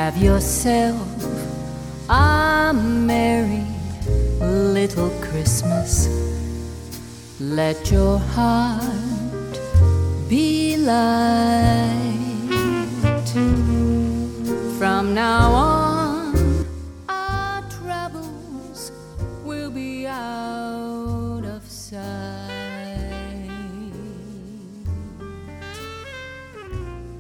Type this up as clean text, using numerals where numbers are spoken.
Have yourself a merry little Christmas. Let your heart be light. From now on